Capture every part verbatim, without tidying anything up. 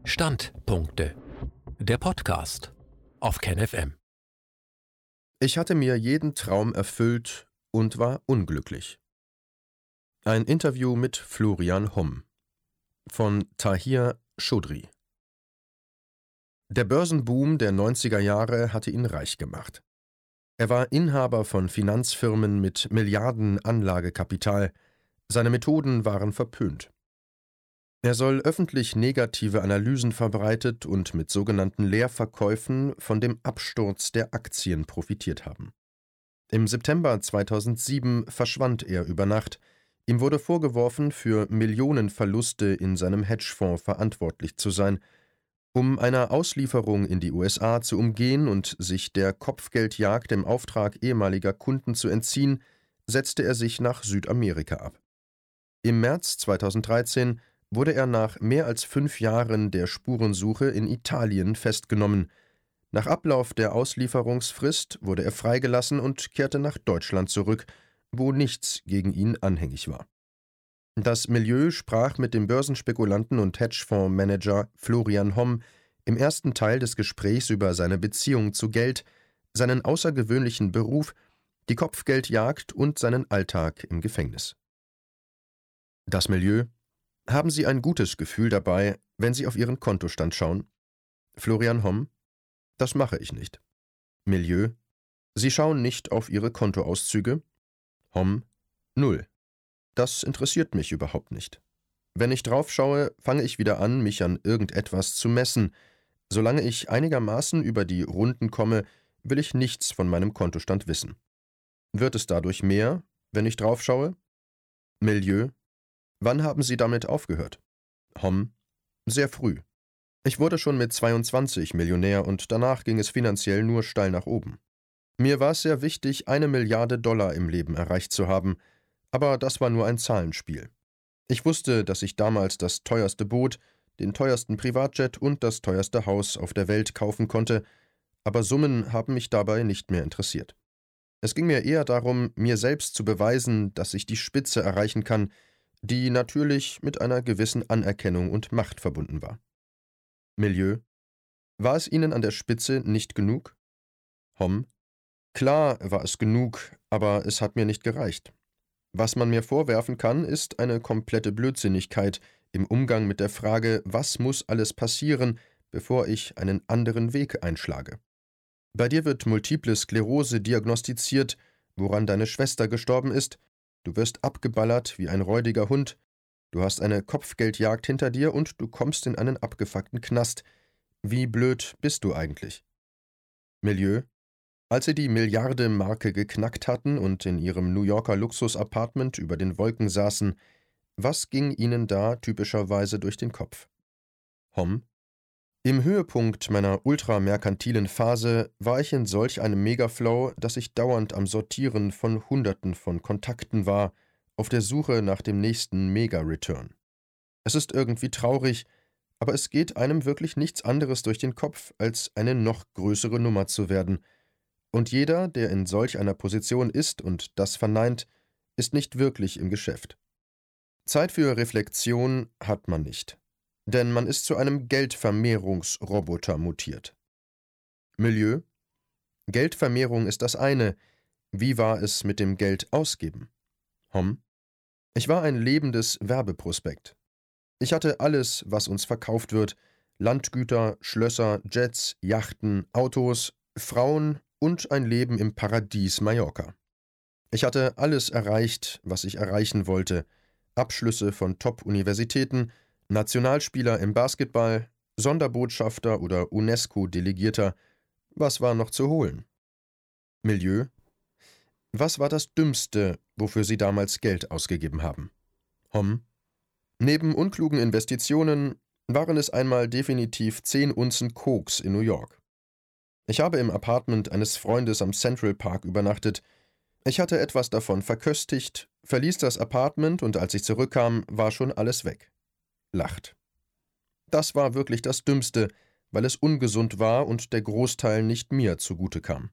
Standpunkte. Der Podcast auf KenFM. Ich hatte mir jeden Traum erfüllt und war unglücklich. Ein Interview mit Florian Homm von Tahir Chaudhry. Der Börsenboom der neunziger Jahre hatte ihn reich gemacht. Er war Inhaber von Finanzfirmen mit Milliarden Anlagekapital. Seine Methoden waren verpönt. Er soll öffentlich negative Analysen verbreitet und mit sogenannten Leerverkäufen von dem Absturz der Aktien profitiert haben. Im September zweitausendsieben verschwand er über Nacht. Ihm wurde vorgeworfen, für Millionenverluste in seinem Hedgefonds verantwortlich zu sein. Um einer Auslieferung in die U S A zu umgehen und sich der Kopfgeldjagd im Auftrag ehemaliger Kunden zu entziehen, setzte er sich nach Südamerika ab. Im März zweitausenddreizehn wurde er nach mehr als fünf Jahren der Spurensuche in Italien festgenommen. Nach Ablauf der Auslieferungsfrist wurde er freigelassen und kehrte nach Deutschland zurück, wo nichts gegen ihn anhängig war. Das Milieu sprach mit dem Börsenspekulanten und Hedgefondsmanager Florian Homm im ersten Teil des Gesprächs über seine Beziehung zu Geld, seinen außergewöhnlichen Beruf, die Kopfgeldjagd und seinen Alltag im Gefängnis. Das Milieu: Haben Sie ein gutes Gefühl dabei, wenn Sie auf Ihren Kontostand schauen? Florian Homm: Das mache ich nicht. Milieu: Sie schauen nicht auf Ihre Kontoauszüge? Homm: Null. Das interessiert mich überhaupt nicht. Wenn ich drauf schaue, fange ich wieder an, mich an irgendetwas zu messen. Solange ich einigermaßen über die Runden komme, will ich nichts von meinem Kontostand wissen. Wird es dadurch mehr, wenn ich drauf schaue? Milieu: Wann haben Sie damit aufgehört? Homm: Sehr früh. Ich wurde schon mit zweiundzwanzig Millionär und danach ging es finanziell nur steil nach oben. Mir war es sehr wichtig, eine Milliarde Dollar im Leben erreicht zu haben, aber das war nur ein Zahlenspiel. Ich wusste, dass ich damals das teuerste Boot, den teuersten Privatjet und das teuerste Haus auf der Welt kaufen konnte, aber Summen haben mich dabei nicht mehr interessiert. Es ging mir eher darum, mir selbst zu beweisen, dass ich die Spitze erreichen kann, die natürlich mit einer gewissen Anerkennung und Macht verbunden war. Milieu: War es Ihnen an der Spitze nicht genug? Homm: Klar war es genug, aber es hat mir nicht gereicht. Was man mir vorwerfen kann, ist eine komplette Blödsinnigkeit im Umgang mit der Frage, was muss alles passieren, bevor ich einen anderen Weg einschlage. Bei dir wird Multiple Sklerose diagnostiziert, woran deine Schwester gestorben ist. Du wirst abgeballert wie ein räudiger Hund, du hast eine Kopfgeldjagd hinter dir und du kommst in einen abgefuckten Knast. Wie blöd bist du eigentlich? Milieu: Als sie die Milliarde-Marke geknackt hatten und in ihrem New Yorker Luxus-Apartment über den Wolken saßen, was ging ihnen da typischerweise durch den Kopf? Homm: Im Höhepunkt meiner ultramerkantilen Phase war ich in solch einem Megaflow, dass ich dauernd am Sortieren von Hunderten von Kontakten war, auf der Suche nach dem nächsten Mega-Return. Es ist irgendwie traurig, aber es geht einem wirklich nichts anderes durch den Kopf, als eine noch größere Nummer zu werden. Und jeder, der in solch einer Position ist und das verneint, ist nicht wirklich im Geschäft. Zeit für Reflexion hat man nicht. Denn man ist zu einem Geldvermehrungsroboter mutiert. Milieu: Geldvermehrung ist das eine. Wie war es mit dem Geld ausgeben? Homm: Ich war ein lebendes Werbeprospekt. Ich hatte alles, was uns verkauft wird: Landgüter, Schlösser, Jets, Yachten, Autos, Frauen und ein Leben im Paradies Mallorca. Ich hatte alles erreicht, was ich erreichen wollte: Abschlüsse von Top-Universitäten, Nationalspieler im Basketball, Sonderbotschafter oder UNESCO-Delegierter. Was war noch zu holen? Milieu: Was war das Dümmste, wofür Sie damals Geld ausgegeben haben? Homm: Neben unklugen Investitionen waren es einmal definitiv zehn Unzen Koks in New York. Ich habe im Apartment eines Freundes am Central Park übernachtet. Ich hatte etwas davon verköstigt, verließ das Apartment und als ich zurückkam, war schon alles weg. Lacht. Das war wirklich das Dümmste, weil es ungesund war und der Großteil nicht mir zugute kam.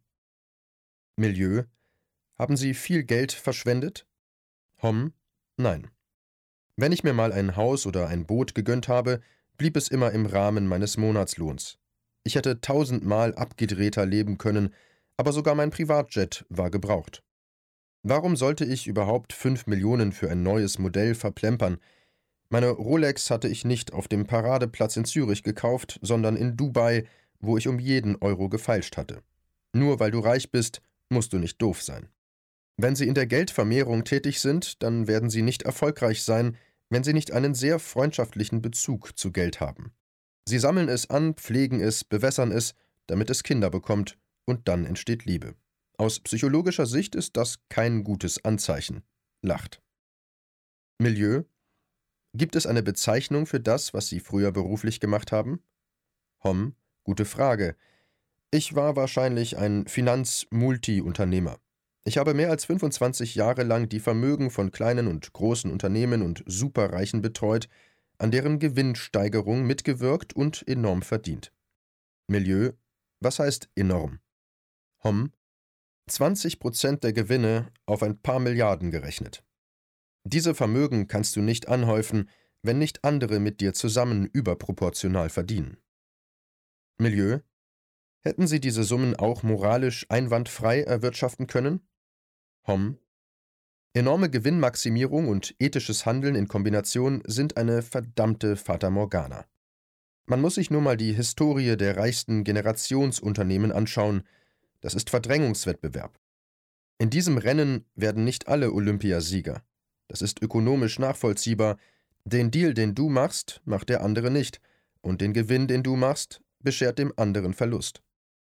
Milieu: Haben Sie viel Geld verschwendet? Homm: Nein. Wenn ich mir mal ein Haus oder ein Boot gegönnt habe, blieb es immer im Rahmen meines Monatslohns. Ich hätte tausendmal abgedrehter leben können, aber sogar mein Privatjet war gebraucht. Warum sollte ich überhaupt fünf Millionen für ein neues Modell verplempern? Meine Rolex hatte ich nicht auf dem Paradeplatz in Zürich gekauft, sondern in Dubai, wo ich um jeden Euro gefeilscht hatte. Nur weil du reich bist, musst du nicht doof sein. Wenn Sie in der Geldvermehrung tätig sind, dann werden Sie nicht erfolgreich sein, wenn Sie nicht einen sehr freundschaftlichen Bezug zu Geld haben. Sie sammeln es an, pflegen es, bewässern es, damit es Kinder bekommt, und dann entsteht Liebe. Aus psychologischer Sicht ist das kein gutes Anzeichen. Lacht. Milieu. Gibt es eine Bezeichnung für das, was Sie früher beruflich gemacht haben? Hom. Gute Frage. Ich war wahrscheinlich ein Finanz-Multi-Unternehmer. Ich habe mehr als fünfundzwanzig Jahre lang die Vermögen von kleinen und großen Unternehmen und Superreichen betreut, an deren Gewinnsteigerung mitgewirkt und enorm verdient. Milieu. Was heißt enorm? Hom. zwanzig Prozent der Gewinne auf ein paar Milliarden gerechnet. Diese Vermögen kannst du nicht anhäufen, wenn nicht andere mit dir zusammen überproportional verdienen. Milieu. Hätten Sie diese Summen auch moralisch einwandfrei erwirtschaften können? Hom. Enorme Gewinnmaximierung und ethisches Handeln in Kombination sind eine verdammte Fata Morgana. Man muss sich nur mal die Historie der reichsten Generationsunternehmen anschauen. Das ist Verdrängungswettbewerb. In diesem Rennen werden nicht alle Olympiasieger. Das ist ökonomisch nachvollziehbar. Den Deal, den du machst, macht der andere nicht. Und den Gewinn, den du machst, beschert dem anderen Verlust.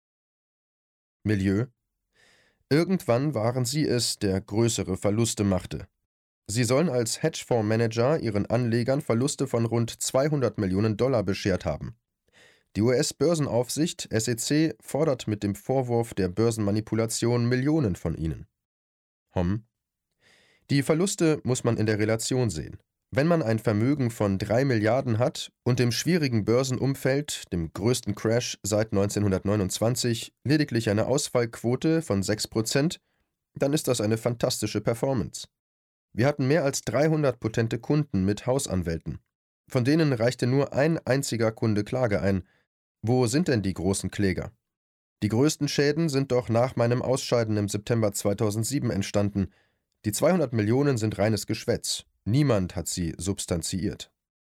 Milieu. Irgendwann waren sie es, der größere Verluste machte. Sie sollen als Hedgefondsmanager ihren Anlegern Verluste von rund zweihundert Millionen Dollar beschert haben. Die U S-Börsenaufsicht S E C fordert mit dem Vorwurf der Börsenmanipulation Millionen von ihnen. Hom. Die Verluste muss man in der Relation sehen. Wenn man ein Vermögen von drei Milliarden hat und im schwierigen Börsenumfeld, dem größten Crash seit neunzehnhundertneunundzwanzig, lediglich eine Ausfallquote von sechs Prozent, dann ist das eine fantastische Performance. Wir hatten mehr als dreihundert potente Kunden mit Hausanwälten. Von denen reichte nur ein einziger Kunde Klage ein. Wo sind denn die großen Kläger? Die größten Schäden sind doch nach meinem Ausscheiden im September zweitausendsieben entstanden. Die zweihundert Millionen sind reines Geschwätz. Niemand hat sie substanziiert.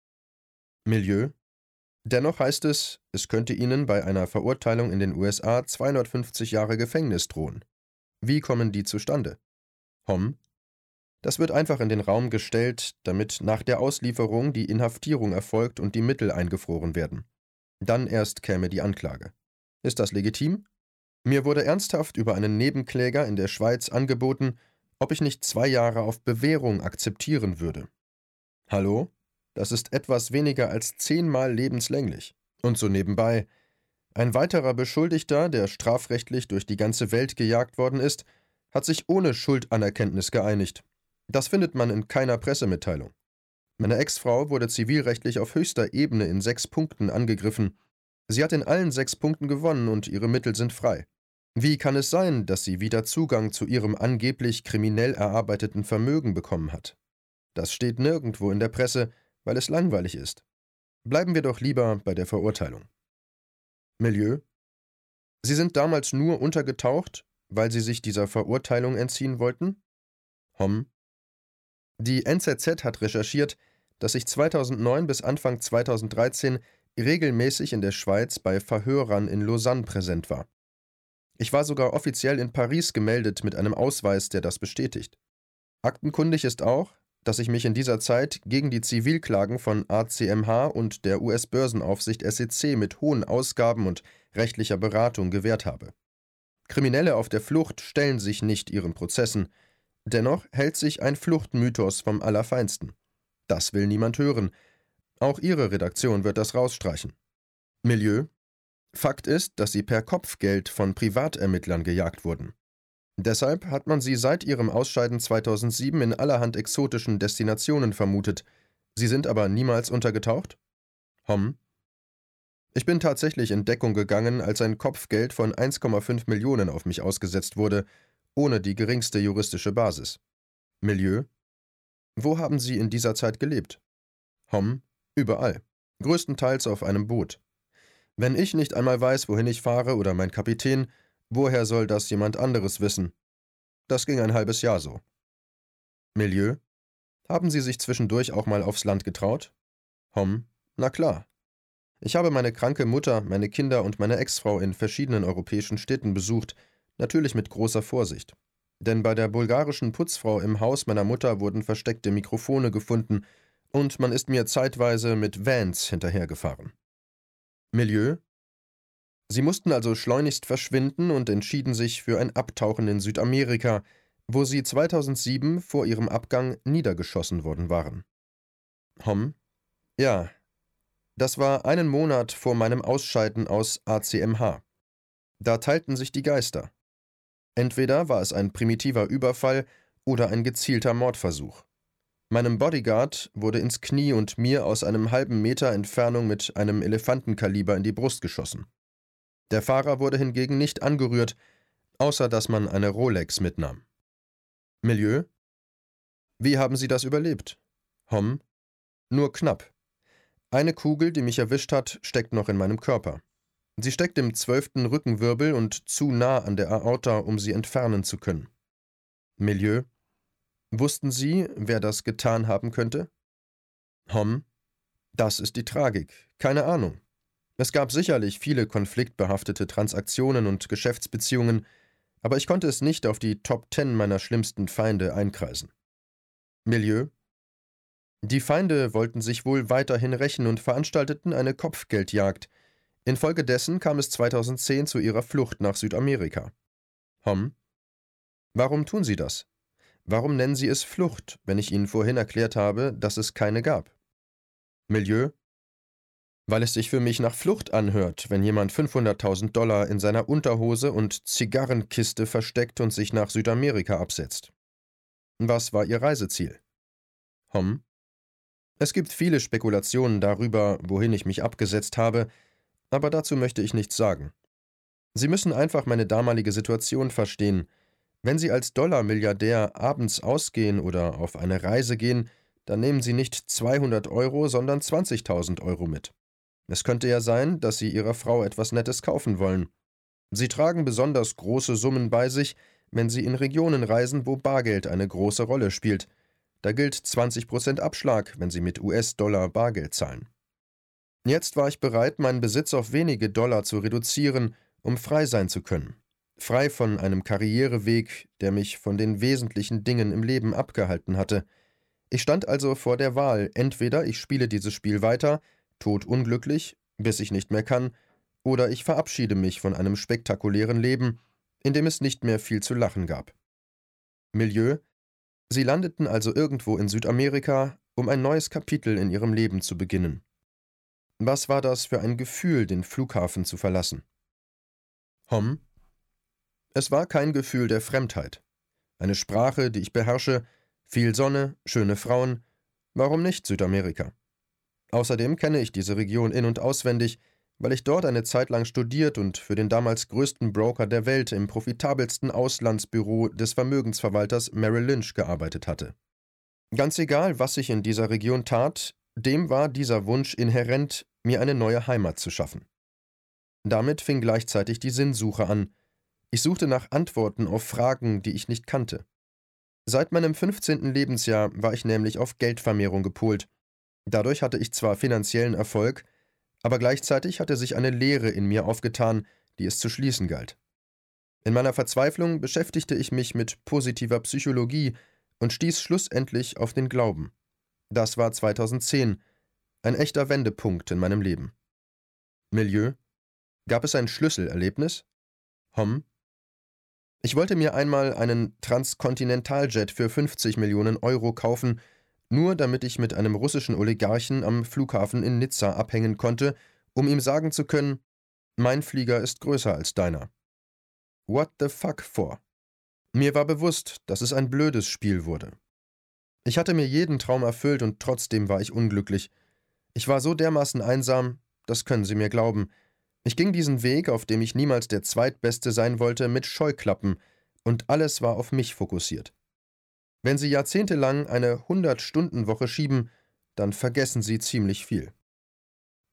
Milieu. Dennoch heißt es, es könnte Ihnen bei einer Verurteilung in den U S A zweihundertfünfzig Jahre Gefängnis drohen. Wie kommen die zustande? Hom. Das wird einfach in den Raum gestellt, damit nach der Auslieferung die Inhaftierung erfolgt und die Mittel eingefroren werden. Dann erst käme die Anklage. Ist das legitim? Mir wurde ernsthaft über einen Nebenkläger in der Schweiz angeboten, ob ich nicht zwei Jahre auf Bewährung akzeptieren würde. Hallo? Das ist etwas weniger als zehnmal lebenslänglich. Und so nebenbei. Ein weiterer Beschuldigter, der strafrechtlich durch die ganze Welt gejagt worden ist, hat sich ohne Schuldanerkenntnis geeinigt. Das findet man in keiner Pressemitteilung. Meine Ex-Frau wurde zivilrechtlich auf höchster Ebene in sechs Punkten angegriffen. Sie hat in allen sechs Punkten gewonnen und ihre Mittel sind frei. Wie kann es sein, dass sie wieder Zugang zu ihrem angeblich kriminell erarbeiteten Vermögen bekommen hat? Das steht nirgendwo in der Presse, weil es langweilig ist. Bleiben wir doch lieber bei der Verurteilung. Milieu. Sie sind damals nur untergetaucht, weil Sie sich dieser Verurteilung entziehen wollten? Hom. Die N Z Z hat recherchiert, dass ich zweitausendneun bis Anfang zweitausenddreizehn regelmäßig in der Schweiz bei Verhörern in Lausanne präsent war. Ich war sogar offiziell in Paris gemeldet mit einem Ausweis, der das bestätigt. Aktenkundig ist auch, dass ich mich in dieser Zeit gegen die Zivilklagen von A C M H und der U S-Börsenaufsicht S E C mit hohen Ausgaben und rechtlicher Beratung gewehrt habe. Kriminelle auf der Flucht stellen sich nicht ihren Prozessen. Dennoch hält sich ein Fluchtmythos vom Allerfeinsten. Das will niemand hören. Auch Ihre Redaktion wird das rausstreichen. Milieu. Fakt ist, dass sie per Kopfgeld von Privatermittlern gejagt wurden. Deshalb hat man sie seit ihrem Ausscheiden zweitausendsieben in allerhand exotischen Destinationen vermutet. Sie sind aber niemals untergetaucht? Hom. Ich bin tatsächlich in Deckung gegangen, als ein Kopfgeld von eins Komma fünf Millionen auf mich ausgesetzt wurde, ohne die geringste juristische Basis. Milieu. Wo haben Sie in dieser Zeit gelebt? Hom. Überall. Größtenteils auf einem Boot. Wenn ich nicht einmal weiß, wohin ich fahre oder mein Kapitän, woher soll das jemand anderes wissen? Das ging ein halbes Jahr so. Milieu? Haben Sie sich zwischendurch auch mal aufs Land getraut? Hom? Na klar. Ich habe meine kranke Mutter, meine Kinder und meine Ex-Frau in verschiedenen europäischen Städten besucht, natürlich mit großer Vorsicht. Denn bei der bulgarischen Putzfrau im Haus meiner Mutter wurden versteckte Mikrofone gefunden und man ist mir zeitweise mit Vans hinterhergefahren. Milieu? Sie mussten also schleunigst verschwinden und entschieden sich für ein Abtauchen in Südamerika, wo sie zweitausendsieben vor ihrem Abgang niedergeschossen worden waren. Hom? Ja. Das war einen Monat vor meinem Ausscheiden aus A C M H. Da teilten sich die Geister. Entweder war es ein primitiver Überfall oder ein gezielter Mordversuch. Meinem Bodyguard wurde ins Knie und mir aus einem halben Meter Entfernung mit einem Elefantenkaliber in die Brust geschossen. Der Fahrer wurde hingegen nicht angerührt, außer dass man eine Rolex mitnahm. Milieu? Wie haben Sie das überlebt? Hom? Nur knapp. Eine Kugel, die mich erwischt hat, steckt noch in meinem Körper. Sie steckt im zwölften Rückenwirbel und zu nah an der Aorta, um sie entfernen zu können. Milieu? Wussten Sie, wer das getan haben könnte? Hom? Das ist die Tragik. Keine Ahnung. Es gab sicherlich viele konfliktbehaftete Transaktionen und Geschäftsbeziehungen, aber ich konnte es nicht auf die Top Ten meiner schlimmsten Feinde einkreisen. Milieu? Die Feinde wollten sich wohl weiterhin rächen und veranstalteten eine Kopfgeldjagd. Infolgedessen kam es zweitausendzehn zu ihrer Flucht nach Südamerika. Hom? Warum tun Sie das? Warum nennen Sie es Flucht, wenn ich Ihnen vorhin erklärt habe, dass es keine gab? Milieu? Weil es sich für mich nach Flucht anhört, wenn jemand fünfhunderttausend Dollar in seiner Unterhose und Zigarrenkiste versteckt und sich nach Südamerika absetzt. Was war Ihr Reiseziel? Hom? Es gibt viele Spekulationen darüber, wohin ich mich abgesetzt habe, aber dazu möchte ich nichts sagen. Sie müssen einfach meine damalige Situation verstehen. Wenn Sie als Dollarmilliardär abends ausgehen oder auf eine Reise gehen, dann nehmen Sie nicht zweihundert Euro, sondern zwanzigtausend Euro mit. Es könnte ja sein, dass Sie Ihrer Frau etwas Nettes kaufen wollen. Sie tragen besonders große Summen bei sich, wenn Sie in Regionen reisen, wo Bargeld eine große Rolle spielt. Da gilt zwanzig Prozent Abschlag, wenn Sie mit U S-Dollar Bargeld zahlen. Jetzt war ich bereit, meinen Besitz auf wenige Dollar zu reduzieren, um frei sein zu können. Frei von einem Karriereweg, der mich von den wesentlichen Dingen im Leben abgehalten hatte. Ich stand also vor der Wahl, entweder ich spiele dieses Spiel weiter, todunglücklich, bis ich nicht mehr kann, oder ich verabschiede mich von einem spektakulären Leben, in dem es nicht mehr viel zu lachen gab. Milieu? Sie landeten also irgendwo in Südamerika, um ein neues Kapitel in ihrem Leben zu beginnen. Was war das für ein Gefühl, den Flughafen zu verlassen? Hom? Es war kein Gefühl der Fremdheit. Eine Sprache, die ich beherrsche, viel Sonne, schöne Frauen. Warum nicht Südamerika? Außerdem kenne ich diese Region in- und auswendig, weil ich dort eine Zeit lang studiert und für den damals größten Broker der Welt im profitabelsten Auslandsbüro des Vermögensverwalters Merrill Lynch gearbeitet hatte. Ganz egal, was ich in dieser Region tat, dem war dieser Wunsch inhärent, mir eine neue Heimat zu schaffen. Damit fing gleichzeitig die Sinnsuche an. Ich suchte nach Antworten auf Fragen, die ich nicht kannte. Seit meinem fünfzehnten Lebensjahr war ich nämlich auf Geldvermehrung gepolt. Dadurch hatte ich zwar finanziellen Erfolg, aber gleichzeitig hatte sich eine Leere in mir aufgetan, die es zu schließen galt. In meiner Verzweiflung beschäftigte ich mich mit positiver Psychologie und stieß schlussendlich auf den Glauben. Das war zweitausendzehn, ein echter Wendepunkt in meinem Leben. Milieu? Gab es ein Schlüsselerlebnis? Hom? Ich wollte mir einmal einen Transkontinentaljet für fünfzig Millionen Euro kaufen, nur damit ich mit einem russischen Oligarchen am Flughafen in Nizza abhängen konnte, um ihm sagen zu können, mein Flieger ist größer als deiner. What the fuck for? Mir war bewusst, dass es ein blödes Spiel wurde. Ich hatte mir jeden Traum erfüllt und trotzdem war ich unglücklich. Ich war so dermaßen einsam, das können Sie mir glauben. Ich ging diesen Weg, auf dem ich niemals der Zweitbeste sein wollte, mit Scheuklappen, und alles war auf mich fokussiert. Wenn Sie jahrzehntelang eine hundert-Stunden-Woche schieben, dann vergessen Sie ziemlich viel.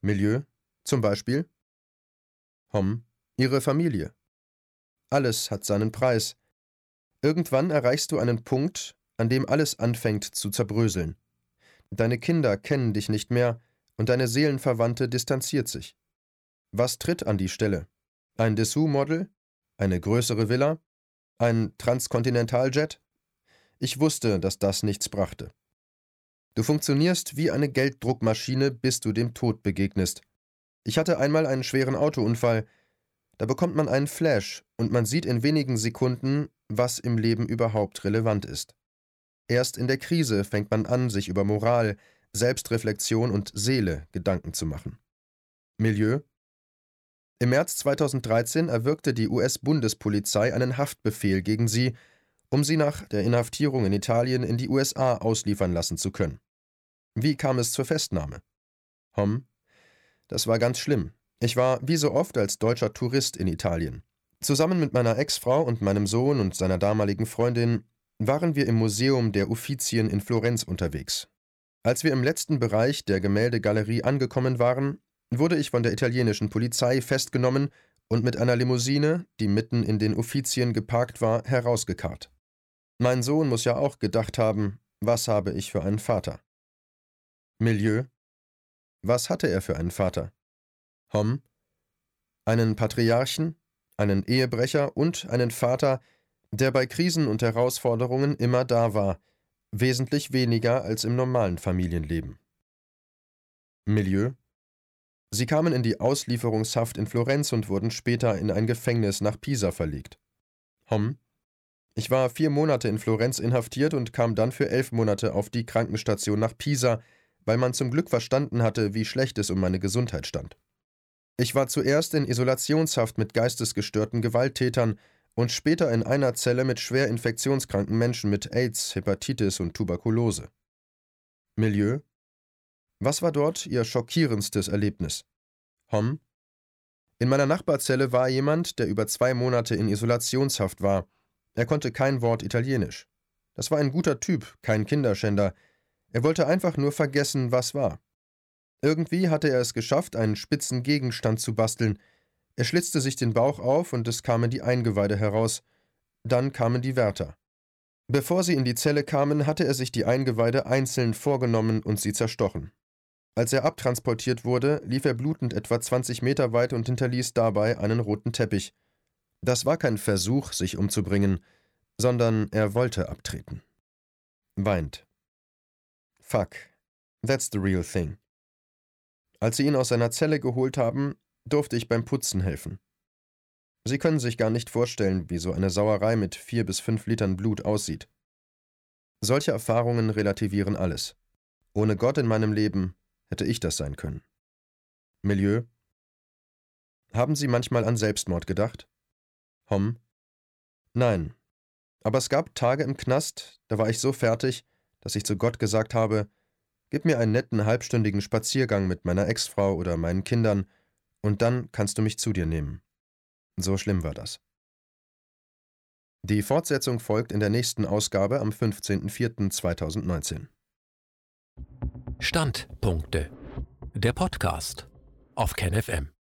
Milieu, zum Beispiel? Hom, Ihre Familie. Alles hat seinen Preis. Irgendwann erreichst du einen Punkt, an dem alles anfängt zu zerbröseln. Deine Kinder kennen dich nicht mehr und deine Seelenverwandte distanziert sich. Was tritt an die Stelle? Ein Dessous-Model? Eine größere Villa? Ein Transkontinentaljet? Ich wusste, dass das nichts brachte. Du funktionierst wie eine Gelddruckmaschine, bis du dem Tod begegnest. Ich hatte einmal einen schweren Autounfall. Da bekommt man einen Flash und man sieht in wenigen Sekunden, was im Leben überhaupt relevant ist. Erst in der Krise fängt man an, sich über Moral, Selbstreflexion und Seele Gedanken zu machen. Milieu? Im März zweitausenddreizehn erwirkte die U S-Bundespolizei einen Haftbefehl gegen sie, um sie nach der Inhaftierung in Italien in die U S A ausliefern lassen zu können. Wie kam es zur Festnahme? Hom, das war ganz schlimm. Ich war wie so oft als deutscher Tourist in Italien. Zusammen mit meiner Ex-Frau und meinem Sohn und seiner damaligen Freundin waren wir im Museum der Uffizien in Florenz unterwegs. Als wir im letzten Bereich der Gemäldegalerie angekommen waren, wurde ich von der italienischen Polizei festgenommen und mit einer Limousine, die mitten in den Uffizien geparkt war, herausgekarrt. Mein Sohn muss ja auch gedacht haben, was habe ich für einen Vater? Milieu? Was hatte er für einen Vater? Hom? Einen Patriarchen, einen Ehebrecher und einen Vater, der bei Krisen und Herausforderungen immer da war, wesentlich weniger als im normalen Familienleben. Milieu? Sie kamen in die Auslieferungshaft in Florenz und wurden später in ein Gefängnis nach Pisa verlegt. Hom? Ich war vier Monate in Florenz inhaftiert und kam dann für elf Monate auf die Krankenstation nach Pisa, weil man zum Glück verstanden hatte, wie schlecht es um meine Gesundheit stand. Ich war zuerst in Isolationshaft mit geistesgestörten Gewalttätern und später in einer Zelle mit schwer infektionskranken Menschen mit AIDS, Hepatitis und Tuberkulose. Milieu? Was war dort Ihr schockierendstes Erlebnis? Hom? In meiner Nachbarzelle war jemand, der über zwei Monate in Isolationshaft war. Er konnte kein Wort Italienisch. Das war ein guter Typ, kein Kinderschänder. Er wollte einfach nur vergessen, was war. Irgendwie hatte er es geschafft, einen spitzen Gegenstand zu basteln. Er schlitzte sich den Bauch auf und es kamen die Eingeweide heraus. Dann kamen die Wärter. Bevor sie in die Zelle kamen, hatte er sich die Eingeweide einzeln vorgenommen und sie zerstochen. Als er abtransportiert wurde, lief er blutend etwa zwanzig Meter weit und hinterließ dabei einen roten Teppich. Das war kein Versuch, sich umzubringen, sondern er wollte abtreten. Weint. Fuck, that's the real thing. Als sie ihn aus seiner Zelle geholt haben, durfte ich beim Putzen helfen. Sie können sich gar nicht vorstellen, wie so eine Sauerei mit vier bis fünf Litern Blut aussieht. Solche Erfahrungen relativieren alles. Ohne Gott in meinem Leben hätte ich das sein können. Milieu? Haben Sie manchmal an Selbstmord gedacht? Hom? Nein. Aber es gab Tage im Knast, da war ich so fertig, dass ich zu Gott gesagt habe, gib mir einen netten halbstündigen Spaziergang mit meiner Ex-Frau oder meinen Kindern und dann kannst du mich zu dir nehmen. So schlimm war das. Die Fortsetzung folgt in der nächsten Ausgabe am fünfzehnten vierten zweitausendneunzehn. Standpunkte. Der Podcast auf KenFM.